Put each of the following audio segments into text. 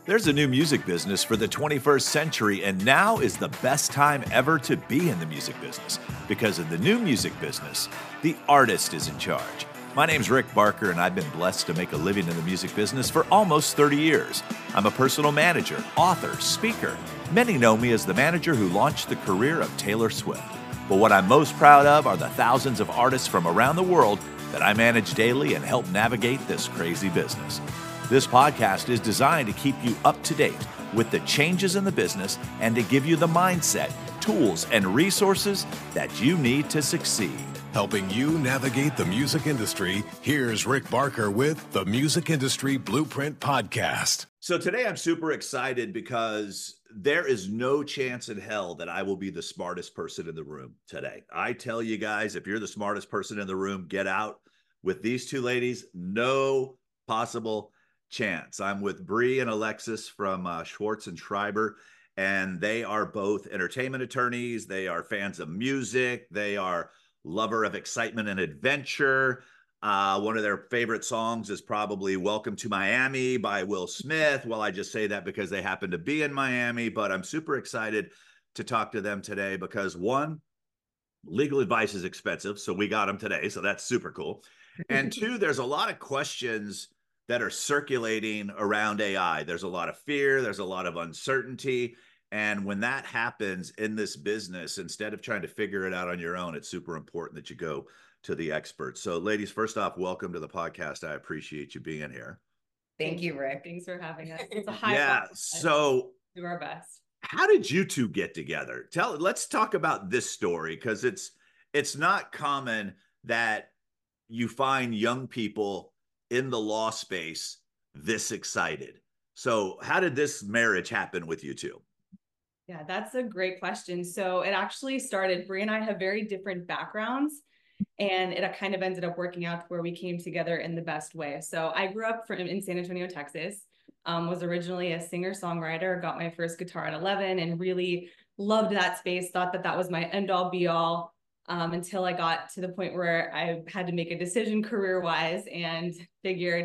There's a new music business for the 21st century, and now is the best time ever to be in the music business. Because in the new music business, the artist is in charge. My name's Rick Barker, and I've been blessed to make a living in the music business for almost 30 years. I'm a personal manager, author, speaker. Many know me as the manager who launched the career of Taylor Swift. But what I'm most proud of are the thousands of artists from around the world that I manage daily and help navigate this crazy business. This podcast is designed to keep you up to date with the changes in the business and to give you the mindset, tools, and resources that you need to succeed. Helping you navigate the music industry, here's Rick Barker with the Music Industry Blueprint Podcast. So today I'm super excited because there is no chance in hell that I will be the smartest person in the room today. I tell you guys, if you're the smartest person in the room, get out. With these two ladies, no possible chance. I'm with Bree and Alexis from Schwartz and Schreiber, and they are both entertainment attorneys. They are fans of music. They are lover of excitement and adventure. One of their favorite songs is probably Welcome to Miami by Will Smith. Well, I just say that because they happen to be in Miami, but I'm super excited to talk to them today because one, legal advice is expensive, so we got them today, so that's super cool. And two, there's a lot of questions that are circulating around AI. There's a lot of fear, there's a lot of uncertainty. And when that happens in this business, instead of trying to figure it out on your own, it's super important that you go to the experts. So ladies, first off, welcome to the podcast. I appreciate you being here. Thank you, Rick. Thanks for having us. It's a high Yeah. So do our best. How did you two get together? Let's talk about this story, because it's not common that you find young people in the law space this excited. So how did this marriage happen with you two? Yeah, that's a great question. So it actually started, Bree and I have very different backgrounds, and it kind of ended up working out to where we came together in the best way. So I grew up in San Antonio, Texas, was originally a singer-songwriter, got my first guitar at 11 and really loved that space, thought that that was my end-all be-all, until I got to the point where I had to make a decision career-wise and figured,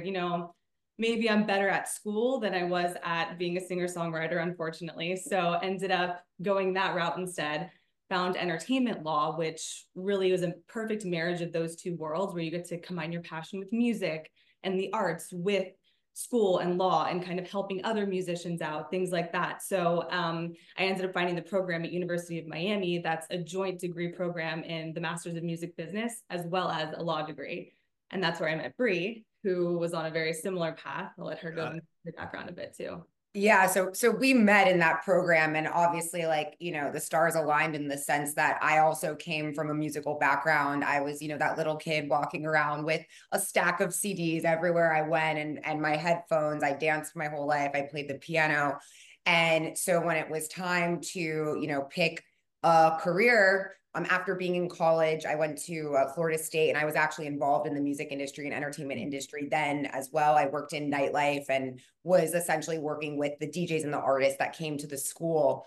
maybe I'm better at school than I was at being a singer-songwriter, unfortunately. So ended up going that route instead, found entertainment law, which really was a perfect marriage of those two worlds where you get to combine your passion with music and the arts with school and law and kind of helping other musicians out, things like that. So I ended up finding the program at University of Miami. That's a joint degree program in the Masters of Music Business, as well as a law degree. And that's where I met Bree, who was on a very similar path. I'll let her go into the background a bit too. Yeah, so we met in that program, and obviously, the stars aligned in the sense that I also came from a musical background. I was, that little kid walking around with a stack of CDs everywhere I went, and my headphones. I danced my whole life. I played the piano. And so when it was time to, pick a career, after being in college, I went to Florida State, and I was actually involved in the music industry and entertainment industry then as well. I worked in nightlife and was essentially working with the DJs and the artists that came to the school.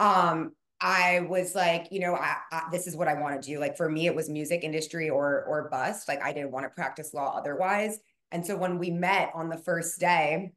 I was like, this is what I want to do. Like, for me, it was music industry or bust. Like, I didn't want to practice law otherwise. And so when we met on the first day,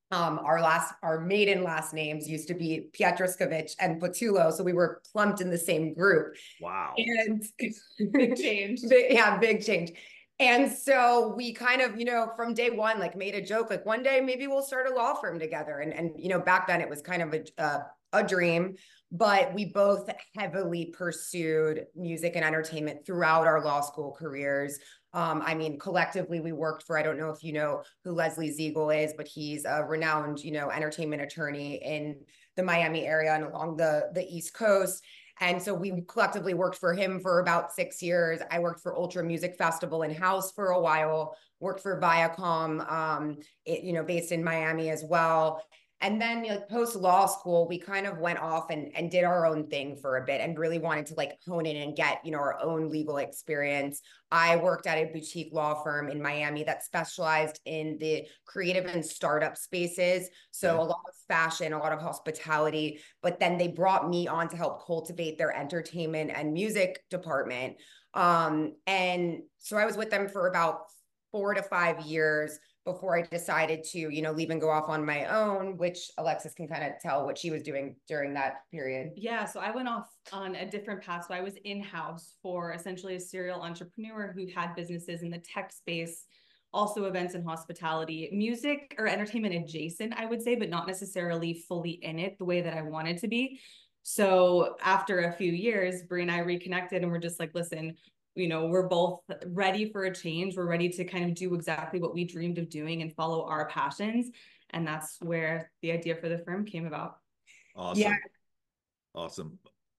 our maiden last names used to be Pietruskovich and Patullo, so we were clumped in the same group. Wow. And big change. Big change. And so we kind of, from day one, made a joke, one day maybe we'll start a law firm together. And back then it was kind of a dream, but we both heavily pursued music and entertainment throughout our law school careers. Collectively, we worked for, I don't know if you know who Leslie Ziegel is, but he's a renowned, entertainment attorney in the Miami area and along the East Coast. And so we collectively worked for him for about 6 years. I worked for Ultra Music Festival in house for a while, worked for Viacom, based in Miami as well. And then post law school, we kind of went off and did our own thing for a bit and really wanted to hone in and get, our own legal experience. I worked at a boutique law firm in Miami that specialized in the creative and startup spaces. So a lot of fashion, a lot of hospitality, but then they brought me on to help cultivate their entertainment and music department. And so I was with them for about 4 to 5 years, before I decided to, leave and go off on my own, which Alexis can kind of tell what she was doing during that period. Yeah, so I went off on a different path. So I was in-house for essentially a serial entrepreneur who had businesses in the tech space, also events and hospitality, music or entertainment adjacent, I would say, but not necessarily fully in it the way that I wanted to be. So after a few years, Brie and I reconnected and we're just like, listen, we're both ready for a change. We're ready to kind of do exactly what we dreamed of doing and follow our passions. And that's where the idea for the firm came about. Awesome. Yeah. Awesome.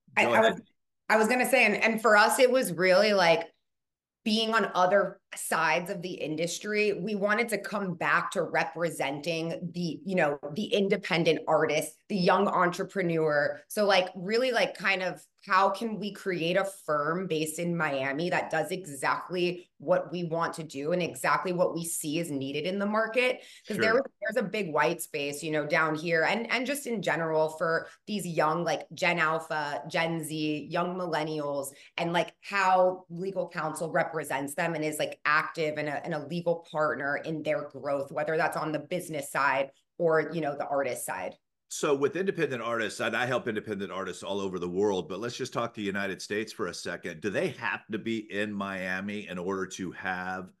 I was going to say, and for us, it was really like being on other sides of the industry. We wanted to come back to representing the independent artist, the young entrepreneur. So like really like kind of how can we create a firm based in Miami that does exactly what we want to do and exactly what we see is needed in the market? Because there's a big white space, down here and just in general for these young, like Gen Alpha, Gen Z, young millennials, and like how legal counsel represents them and is like active and a legal partner in their growth, whether that's on the business side or, the artist side. So with independent artists, and I help independent artists all over the world, but let's just talk the United States for a second. Do they have to be in Miami in order to have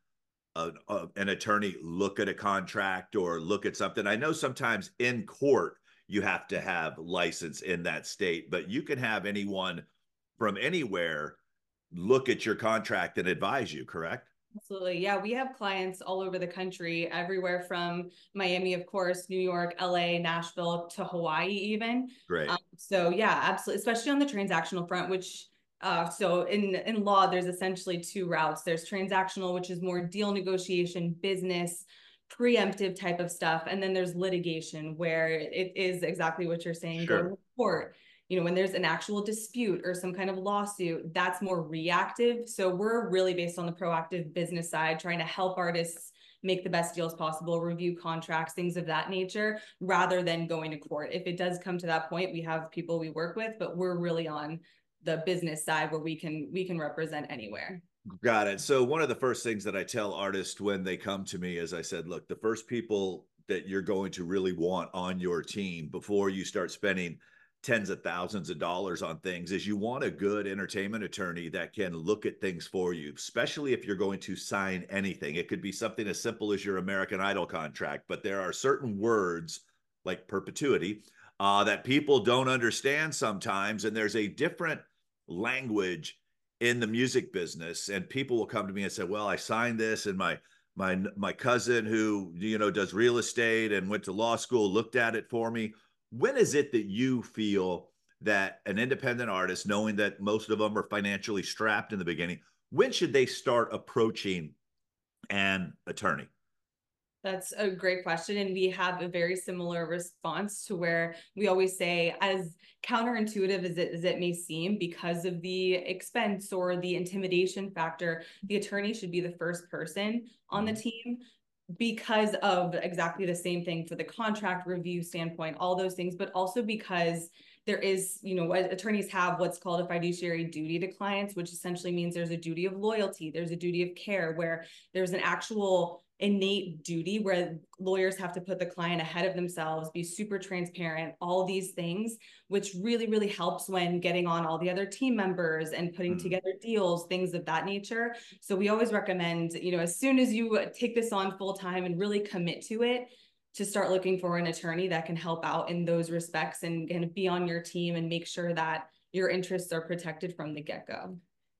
an attorney look at a contract or look at something? I know sometimes in court, you have to have license in that state, but you can have anyone from anywhere look at your contract and advise you, correct? Absolutely. Yeah, we have clients all over the country, everywhere from Miami, of course, New York, LA, Nashville to Hawaii even. Great. So yeah, absolutely. Especially on the transactional front, which so in law, there's essentially two routes. There's transactional, which is more deal negotiation, business, preemptive type of stuff. And then there's litigation, where it is exactly what you're saying, Sure. going to court. When there's an actual dispute or some kind of lawsuit, that's more reactive. So we're really based on the proactive business side, trying to help artists make the best deals possible, review contracts, things of that nature, rather than going to court. If it does come to that point, we have people we work with, but we're really on the business side where we can represent anywhere. Got it. So one of the first things that I tell artists when they come to me is I said, look, the first people that you're going to really want on your team before you start spending tens of thousands of dollars on things is you want a good entertainment attorney that can look at things for you, especially if you're going to sign anything. It could be something as simple as your American Idol contract, but there are certain words like perpetuity that people don't understand sometimes. And there's a different language in the music business. And people will come to me and say, well, I signed this and my cousin who, does real estate and went to law school, looked at it for me. When is it that you feel that an independent artist, knowing that most of them are financially strapped in the beginning, when should they start approaching an attorney? That's a great question. And we have a very similar response to where we always say, as counterintuitive as it may seem, because of the expense or the intimidation factor, the attorney should be the first person on the team, because of exactly the same thing for the contract review standpoint, all those things, but also because there is, attorneys have what's called a fiduciary duty to clients, which essentially means there's a duty of loyalty, there's a duty of care, where there's an actual innate duty where lawyers have to put the client ahead of themselves, be super transparent, all these things, which really, really helps when getting on all the other team members and putting together deals, things of that nature. So we always recommend, as soon as you take this on full time and really commit to it, to start looking for an attorney that can help out in those respects and be on your team and make sure that your interests are protected from the get-go.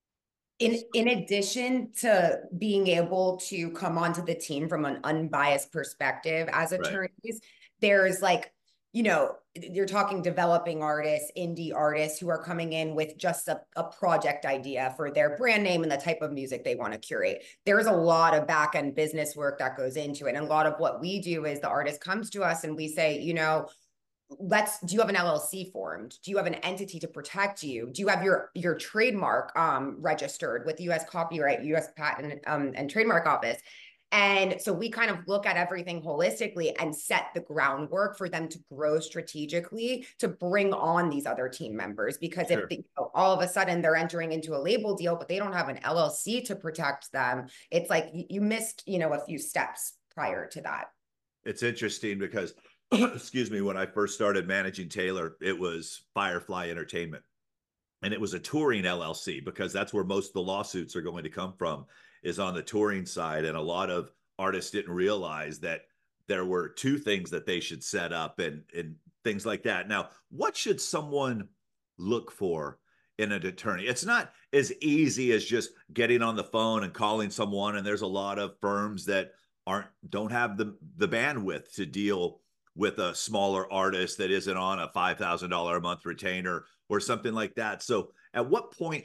In addition to being able to come onto the team from an unbiased perspective as attorneys, right, there's like, you're talking developing artists, indie artists who are coming in with just a project idea for their brand name and the type of music they want to curate. There's a lot of back end business work that goes into it. And a lot of what we do is the artist comes to us and we say, do you have an LLC formed? Do you have an entity to protect you? Do you have your trademark registered with the U.S. Copyright, U.S. Patent and Trademark Office? And so we kind of look at everything holistically and set the groundwork for them to grow strategically to bring on these other team members. Because if all of a sudden they're entering into a label deal, but they don't have an LLC to protect them, it's like you missed, a few steps prior to that. It's interesting because, excuse me, when I first started managing Taylor, it was Firefly Entertainment. And it was a touring LLC because that's where most of the lawsuits are going to come from, is on the touring side. And a lot of artists didn't realize that there were two things that they should set up and things like that. Now, what should someone look for in an attorney? It's not as easy as just getting on the phone and calling someone. And there's a lot of firms that don't have the bandwidth to deal with a smaller artist that isn't on a $5,000 a month retainer or something like that. So at what point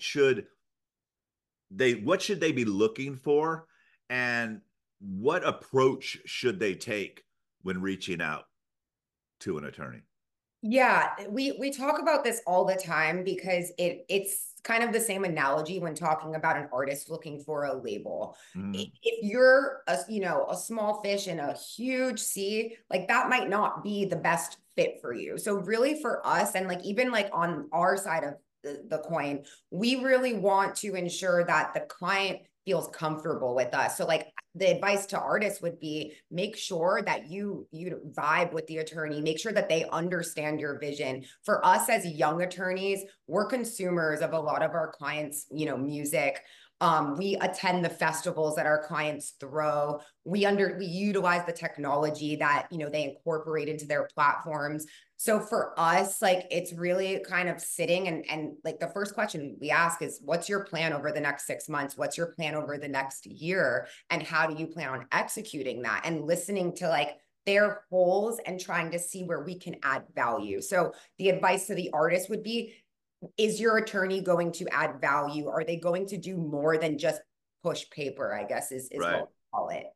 what should they be looking for, and what approach should they take when reaching out to an attorney? Yeah, we talk about this all the time because it's kind of the same analogy when talking about an artist looking for a label. If you're a small fish in a huge sea, like that might not be the best fit for you. So really for us, and like even like on our side of the coin, we really want to ensure that the client feels comfortable with us. So like the advice to artists would be, make sure that you vibe with the attorney, make sure that they understand your vision. For us as young attorneys, we're consumers of a lot of our clients, music. We attend the festivals that our clients throw. We utilize the technology that, they incorporate into their platforms. So for us, like, it's really kind of sitting and like the first question we ask is, what's your plan over the next 6 months? What's your plan over the next year? And how do you plan on executing that? And listening to like their holes and trying to see where we can add value. So the advice to the artist would be, is your attorney going to add value? Are they going to do more than just push paper, I guess is Right. what we call it.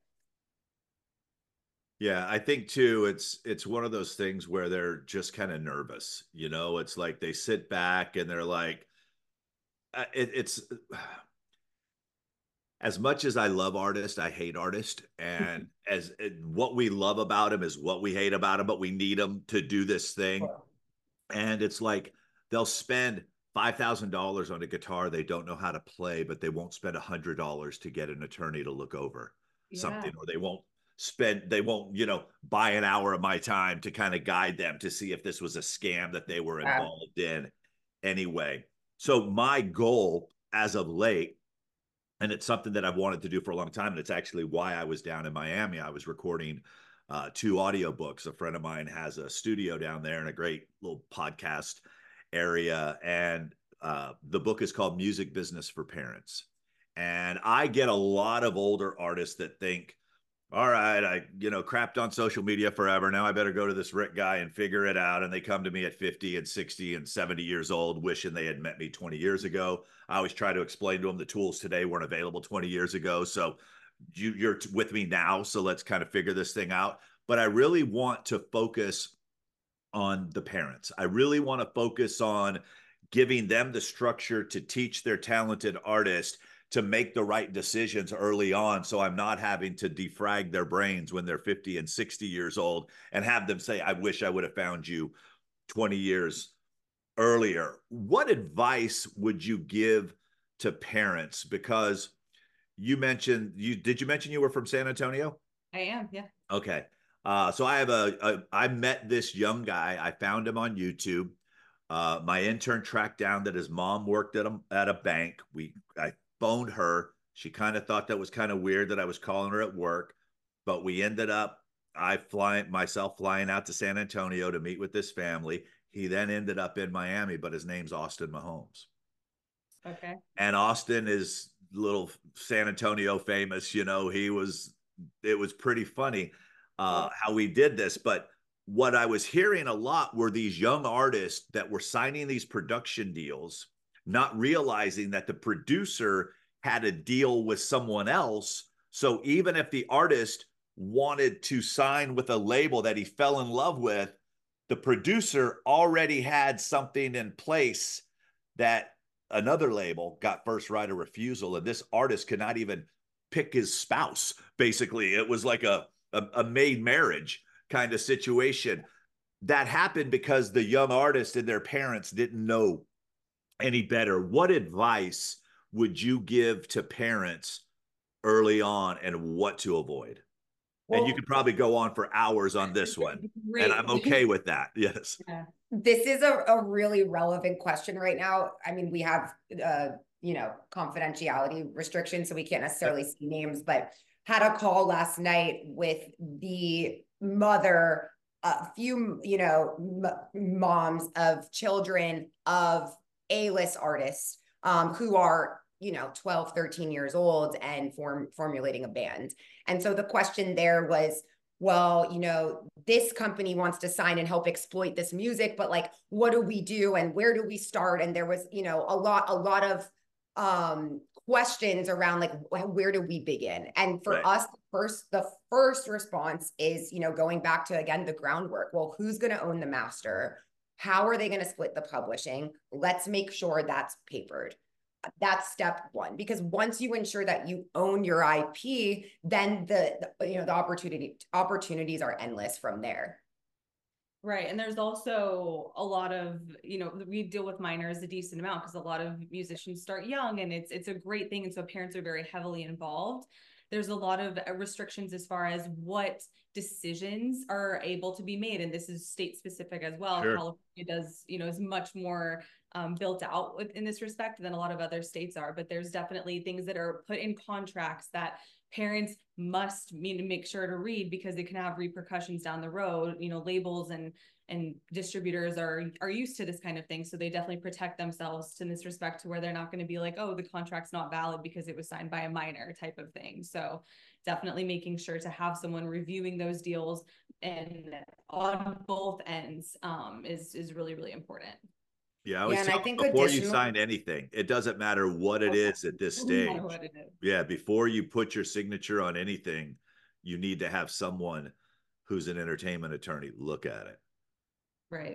Yeah, I think too, it's one of those things where they're just kind of nervous. It's like they sit back and they're like, it's as much as I love artists, I hate artists. And what we love about them is what we hate about them, but we need them to do this thing. And it's like they'll spend $5,000 on a guitar they don't know how to play, but they won't spend $100 to get an attorney to look over something, or they won't buy an hour of my time to kind of guide them to see if this was a scam that they were involved in anyway. So my goal as of late, and it's something that I've wanted to do for a long time, and it's actually why I was down in Miami. I was recording 2 audiobooks. A friend of mine has a studio down there and a great little podcast area. And the book is called Music Business for Parents. And I get a lot of older artists that think, all right, I crapped on social media forever. Now I better go to this Rick guy and figure it out. And they come to me at 50 and 60 and 70 years old, wishing they had met me 20 years ago. I always try to explain to them the tools today weren't available 20 years ago. So you're with me now. So let's kind of figure this thing out. But I really want to focus on the parents. I really want to focus on giving them the structure to teach their talented artist to make the right decisions early on, so I'm not having to defrag their brains when they're 50 and 60 years old and have them say, I wish I would have found you 20 years earlier. What advice would you give to parents? Because did you mention you were from San Antonio? I am, yeah. Okay. So I met this young guy. I found him on YouTube. My intern tracked down that his mom worked at a bank. I phoned her. She kind of thought that was kind of weird that I was calling her at work, but we ended up flying out to San Antonio to meet with this family. He then ended up in Miami, but his name's Austin Mahomes. Okay. And Austin is little San Antonio famous. It was pretty funny how we did this. But what I was hearing a lot were these young artists that were signing these production deals, not realizing that the producer had a deal with someone else. So even if the artist wanted to sign with a label that he fell in love with, the producer already had something in place that another label got first right of refusal. And this artist could not even pick his spouse. Basically, it was like a made marriage kind of situation. That happened because the young artist and their parents didn't know any better. What advice would you give to parents early on and what to avoid? And you Well, could probably go on for hours on this one. Great. And I'm okay with that. Yes. Yeah. this is a really relevant question right now. I mean, we have confidentiality restrictions, so we can't necessarily see names, but had a call last night with the mother, a few, moms of children of A-list artists who are 12, 13 years old and formulating a band. And so the question there was, well, this company wants to sign and help exploit this music, but like, what do we do and where do we start? And there was, a lot of questions around like, where do we begin? And for us, the first response is, going back to, again, the groundwork. Well, who's going to own the master? How are they going to split the publishing? Let's make sure that's papered. That's step one, because once you ensure that you own your IP, then the opportunities are endless from there. Right. And there's also a lot of, we deal with minors a decent amount because a lot of musicians start young, and it's a great thing. And so parents are very heavily involved. There's a lot of restrictions as far as what decisions are able to be made. And this is state specific as well. Sure. California does, is much more built out in this respect than a lot of other states are. But there's definitely things that are put in contracts that parents must make sure to read, because it can have repercussions down the road. Labels and distributors are used to this kind of thing, so they definitely protect themselves in this respect, to where they're not going to be like, oh, the contract's not valid because it was signed by a minor type of thing. So definitely making sure to have someone reviewing those deals and on both ends is really, really important. Yeah, I always tell them, before you sign anything, it doesn't matter what it is at this stage. Yeah, before you put your signature on anything, you need to have someone who's an entertainment attorney look at it. Right.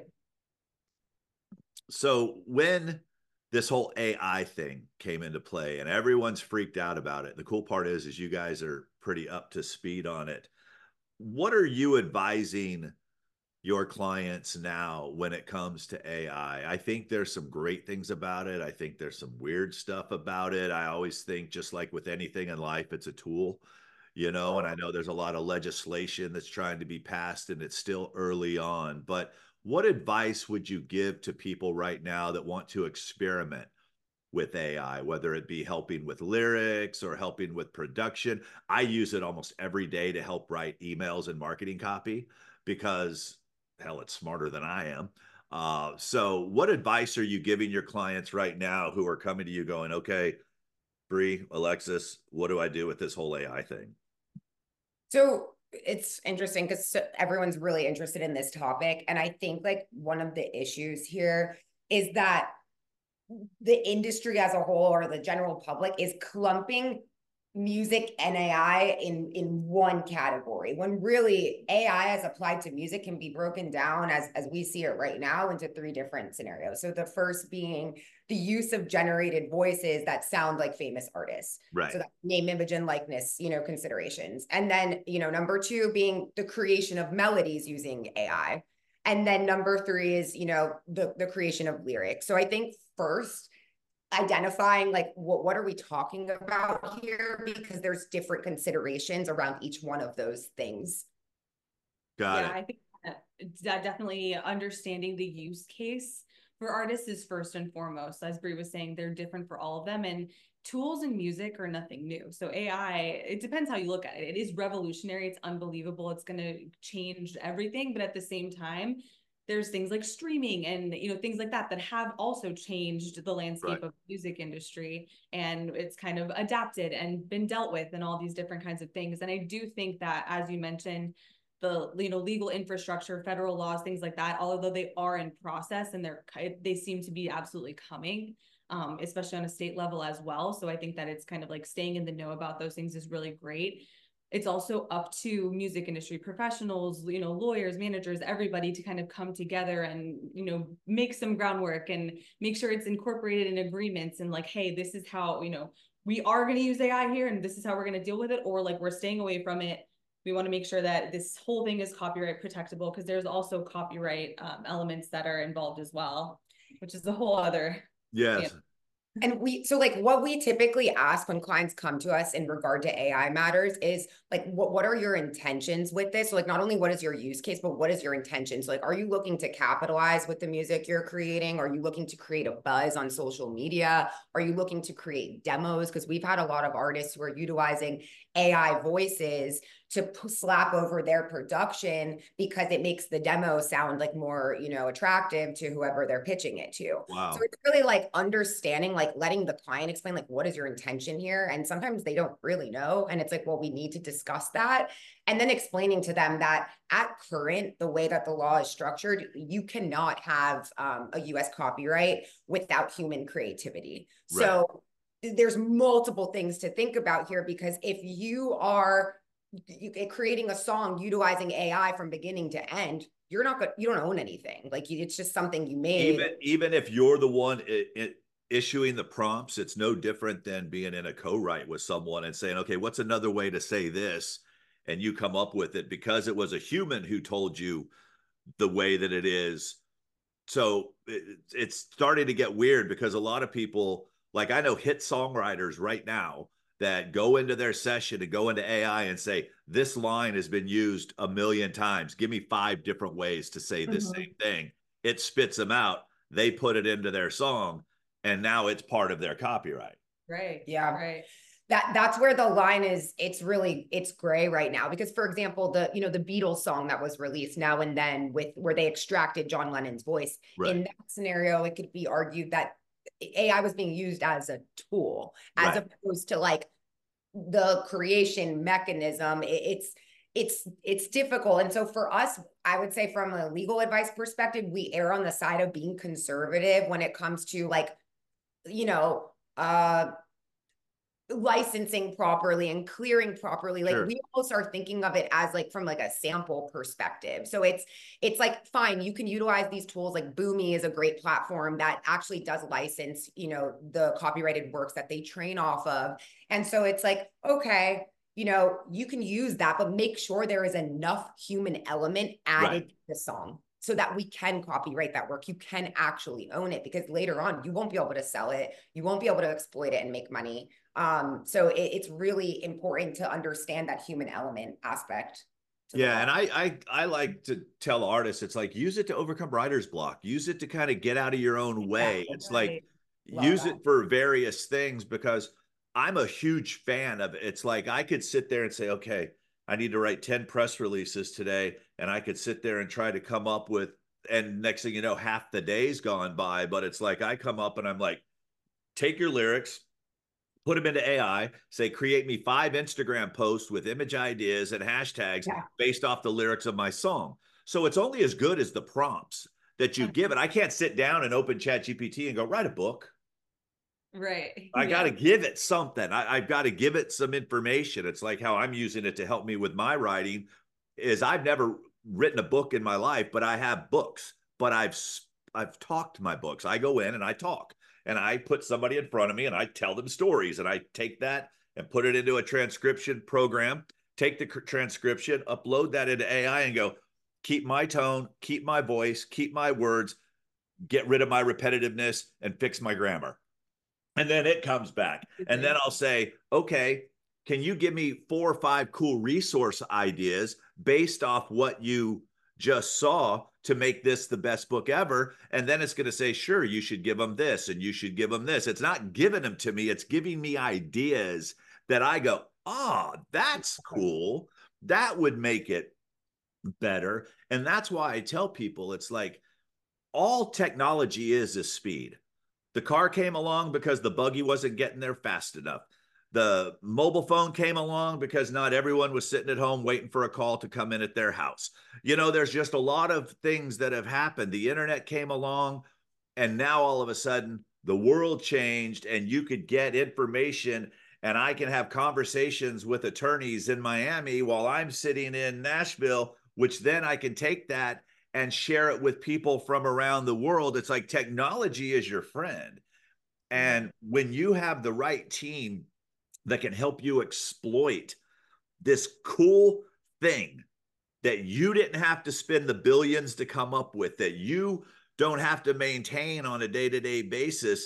So when this whole AI thing came into play and everyone's freaked out about it, the cool part is you guys are pretty up to speed on it. What are you advising your clients now when it comes to AI? I think there's some great things about it. I think there's some weird stuff about it. I always think, just like with anything in life, it's a tool, and I know there's a lot of legislation that's trying to be passed and it's still early on, but what advice would you give to people right now that want to experiment with AI, whether it be helping with lyrics or helping with production? I use it almost every day to help write emails and marketing copy, because hell, it's smarter than I am. So what advice are you giving your clients right now who are coming to you going, okay, Bree, Alexis, what do I do with this whole AI thing? So it's interesting because everyone's really interested in this topic. And I think like one of the issues here is that the industry as a whole, or the general public, is clumping music and AI in one category, when really AI as applied to music can be broken down, as we see it right now, into three different scenarios. So the first being the use of generated voices that sound like famous artists. Right. So that name, image, and likeness, considerations. And then, number two being the creation of melodies using AI. And then number three is, the creation of lyrics. So I think first, identifying like what are we talking about here, because there's different considerations around each one of those things. Got it. I think that definitely understanding the use case for artists is first and foremost. As Bree was saying, they're different for all of them, and tools in music are nothing new. So AI, it depends how you look at it. It is revolutionary. It's unbelievable. It's going to change everything. But at the same time, there's things like streaming and things like that have also changed the landscape of the music industry, and it's kind of adapted and been dealt with, and all these different kinds of things. And I do think that, as you mentioned, the legal infrastructure, federal laws, things like that, although they are in process and they seem to be absolutely coming, especially on a state level as well. So I think that it's kind of like staying in the know about those things is really great. It's also up to music industry professionals, lawyers, managers, everybody to kind of come together and, make some groundwork and make sure it's incorporated in agreements, and like, hey, this is how, we are going to use AI here, and this is how we're going to deal with it, or like we're staying away from it. We want to make sure that this whole thing is copyright protectable, because there's also copyright elements that are involved as well, which is a whole other. Yes. And so like what we typically ask when clients come to us in regard to AI matters is like, what are your intentions with this? So like, not only what is your use case, but what is your intention? So like, are you looking to capitalize with the music you're creating? Are you looking to create a buzz on social media? Are you looking to create demos? Because we've had a lot of artists who are utilizing AI voices to slap over their production because it makes the demo sound like more, attractive to whoever they're pitching it to. Wow. So it's really like understanding, like letting the client explain, like, what is your intention here? And sometimes they don't really know. And it's like, well, we need to discuss that. And then explaining to them that at current, the way that the law is structured, you cannot have a US copyright without human creativity. Right. So there's multiple things to think about here, because if you are creating a song utilizing AI from beginning to end, you're not good. You don't own anything. Like it's just something you made. Even if you're the one issuing the prompts, it's no different than being in a co-write with someone and saying, okay, what's another way to say this? And you come up with it because it was a human who told you the way that it is. So it's starting to get weird because a lot of people, like I know hit songwriters right now that go into their session and go into AI and say, this line has been used 1 million times. Give me 5 different ways to say this same thing. It spits them out. They put it into their song and now it's part of their copyright. Right. Yeah. Right. That's where the line is. It's gray right now, because for example, the Beatles song that was released Now and Then, with where they extracted John Lennon's voice. Right. In that scenario, it could be argued that AI was being used as a tool, as Right. opposed to like the creation mechanism. It's difficult. And so for us, I would say from a legal advice perspective, we err on the side of being conservative when it comes to like, licensing properly and clearing properly. Like Sure. we almost are thinking of it as like from like a sample perspective. So it's like, fine, you can utilize these tools. Like Boomi is a great platform that actually does license, the copyrighted works that they train off of. And so it's like, okay, you can use that, but make sure there is enough human element added to the song so that we can copyright that work. You can actually own it, because later on you won't be able to sell it. You won't be able to exploit it and make money. So it's really important to understand that human element aspect. Yeah, and I like to tell artists, it's like, use it to overcome writer's block. Use it to kind of get out of your own way. Exactly. It's like, Love use that. it for various things, because I'm a huge fan of it. It's like I could sit there and say, okay, I need to write 10 press releases today, and I could sit there and try to come up with, and next thing you know, half the day's gone by. But it's like I come up and I'm like, take your lyrics, put them into AI, say, create me 5 Instagram posts with image ideas and hashtags based off the lyrics of my song. So it's only as good as the prompts that you give it. I can't sit down and open ChatGPT and go, write a book. Right. I got to give it something. I've got to give it some information. It's like how I'm using it to help me with my writing is I've never written a book in my life, but I have books, but I've talked my books. I go in and I talk. And I put somebody in front of me and I tell them stories, and I take that and put it into a transcription program, take the transcription, upload that into AI and go, keep my tone, keep my voice, keep my words, get rid of my repetitiveness and fix my grammar. And then it comes back. And then I'll say, okay, can you give me 4 or 5 cool resource ideas based off what you just saw to make this the best book ever? And then it's going to say, sure, you should give them this and you should give them this. It's not giving them to me. It's giving me ideas that I go, oh, that's cool. That would make it better. And that's why I tell people, it's like all technology is speed. The car came along because the buggy wasn't getting there fast enough. The mobile phone came along because not everyone was sitting at home waiting for a call to come in at their house. There's just a lot of things that have happened. The internet came along, and now all of a sudden the world changed, and you could get information, and I can have conversations with attorneys in Miami while I'm sitting in Nashville, which then I can take that and share it with people from around the world. It's like technology is your friend. And when you have the right team that can help you exploit this cool thing that you didn't have to spend the billions to come up with, that you don't have to maintain on a day-to-day basis,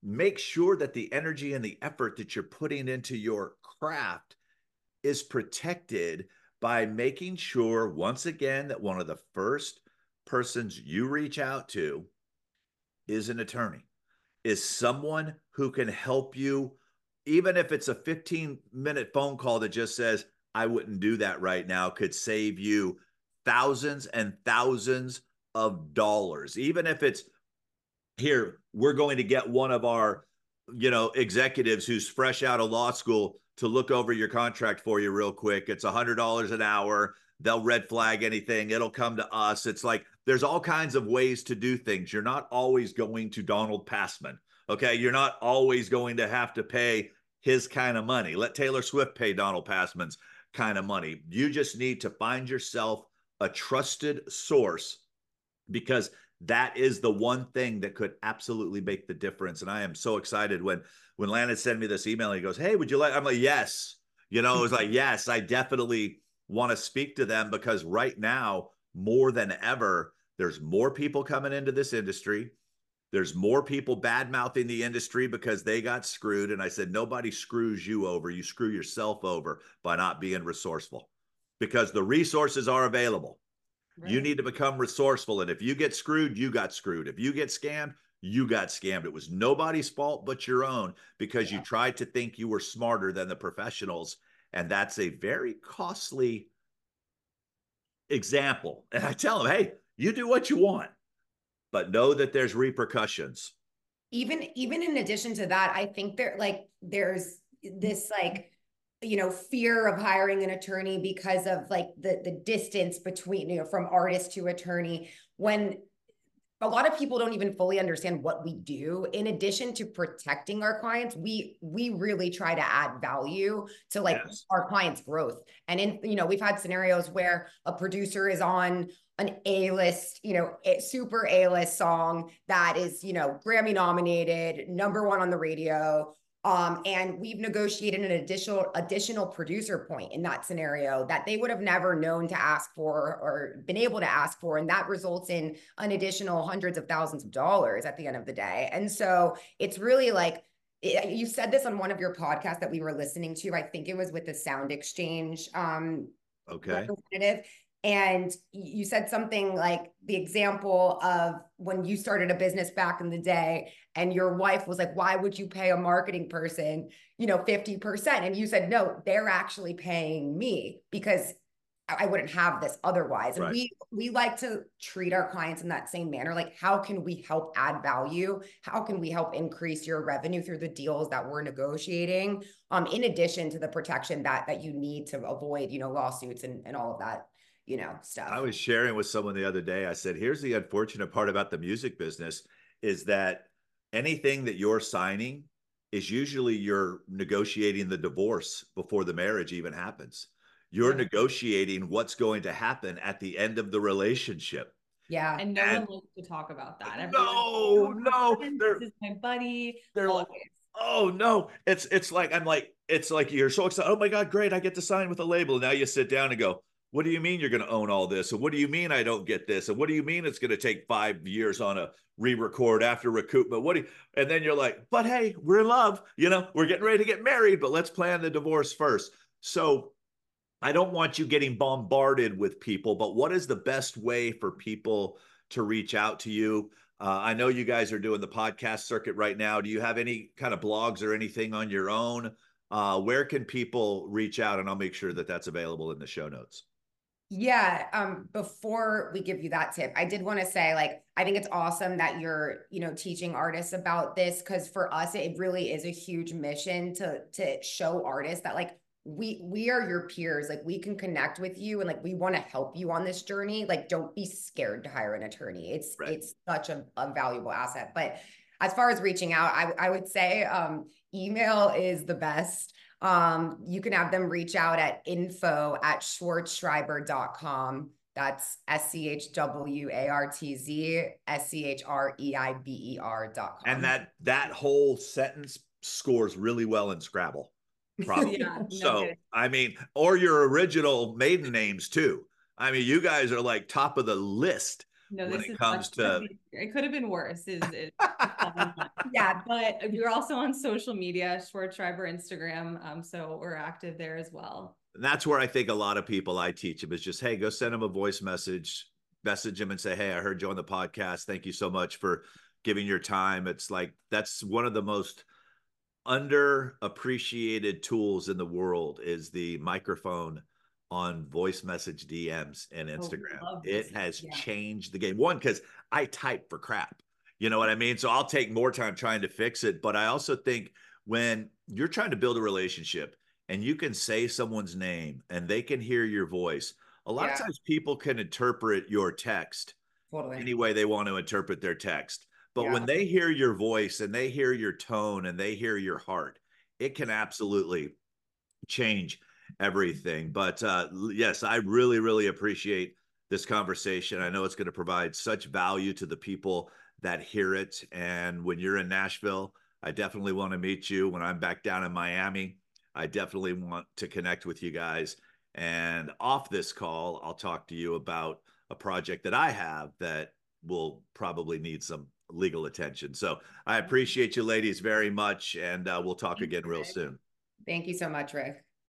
make sure that the energy and the effort that you're putting into your craft is protected by making sure, once again, that one of the first persons you reach out to is an attorney, is someone who can help you, even if it's a 15-minute phone call that just says, I wouldn't do that right now, could save you thousands and thousands of dollars. Even if it's, here, we're going to get one of our, executives who's fresh out of law school to look over your contract for you real quick. It's $100 an hour. They'll red flag anything. It'll come to us. It's like, there's all kinds of ways to do things. You're not always going to Donald Passman. Okay. You're not always going to have to pay his kind of money. Let Taylor Swift pay Donald Passman's kind of money. You just need to find yourself a trusted source, because that is the one thing that could absolutely make the difference. And I am so excited when Landon sent me this email, he goes, hey, would you like, I'm like, yes. It was like, yes, I definitely want to speak to them, because right now, more than ever, there's more people coming into this industry. There's more people bad-mouthing the industry because they got screwed. And I said, nobody screws you over. You screw yourself over by not being resourceful, because the resources are available. Right. You need to become resourceful. And if you get screwed, you got screwed. If you get scammed, you got scammed. It was nobody's fault but your own, because you tried to think you were smarter than the professionals. And that's a very costly example. And I tell them, hey, you do what you want, but know that there's repercussions. Even in addition to that, I think there's this fear of hiring an attorney because of the distance between, from artist to attorney, when a lot of people don't even fully understand what we do. In addition to protecting our clients, we really try to add value to our clients' growth. And we've had scenarios where a producer is on an A-list, super A-list song that is, Grammy nominated, #1 on the radio. And we've negotiated an additional producer point in that scenario that they would have never known to ask for or been able to ask for. And that results in an additional hundreds of thousands of dollars at the end of the day. And so it's really you said this on one of your podcasts that we were listening to. I think it was with the Sound Exchange representative. And you said something like the example of when you started a business back in the day and your wife was like, why would you pay a marketing person, 50%? And you said, no, they're actually paying me because I wouldn't have this otherwise. And we like to treat our clients in that same manner. Like, how can we help add value? How can we help increase your revenue through the deals that we're negotiating? In addition to the protection that you need to avoid, lawsuits and all of that. Stuff. I was sharing with someone the other day. I said, here's the unfortunate part about the music business is that anything that you're signing is usually you're negotiating the divorce before the marriage even happens. You're negotiating what's going to happen at the end of the relationship. Yeah. And no one likes to talk about that. No. This is my buddy. They're like, oh no. It's like, it's like, you're so excited. Oh my God, great. I get to sign with a label. Now you sit down and go, what do you mean you're going to own all this? And what do you mean I don't get this? And what do you mean it's going to take 5 years on a re-record after recoupment? And then you're like, but hey, we're in love. We're getting ready to get married, but let's plan the divorce first. So I don't want you getting bombarded with people, but what is the best way for people to reach out to you? I know you guys are doing the podcast circuit right now. Do you have any kind of blogs or anything on your own? Where can people reach out? And I'll make sure that that's available in the show notes. Yeah. Before we give you that tip, I did want to say, I think it's awesome that you're, teaching artists about this, because for us, it really is a huge mission to show artists that we are your peers. We can connect with you and we want to help you on this journey. Don't be scared to hire an attorney. It's such a valuable asset. But as far as reaching out, I would say email is the best. You can have them reach out at info@schwartzschreiber.com. That's SCHWARTZ SCHREIBER.com. And that whole sentence scores really well in Scrabble, probably. Or your original maiden names too. You guys are top of the list No, when this it is comes to. it could have been worse. Yeah. But we're also on social media, Schwartz Schreiber Instagram. So we're active there as well. And that's where I think a lot of people I teach them is just, hey, go send them a voice message them and say, hey, I heard you on the podcast. Thank you so much for giving your time. It's like, that's one of the most underappreciated tools in the world is the microphone on voice message DMs and Instagram. It has changed the game. One, because I type for crap. You know what I mean? So I'll take more time trying to fix it. But I also think when you're trying to build a relationship and you can say someone's name and they can hear your voice, a lot of times people can interpret your text any way they want to interpret their text. But when they hear your voice and they hear your tone and they hear your heart, it can absolutely change everything. But yes, I really, really appreciate this conversation. I know it's going to provide such value to the people that hear it. And when you're in Nashville, I definitely want to meet you. When I'm back down in Miami, I definitely want to connect with you guys. And off this call, I'll talk to you about a project that I have that will probably need some legal attention. So I appreciate you ladies very much. And we'll talk again real soon. Thank you so much, Rick.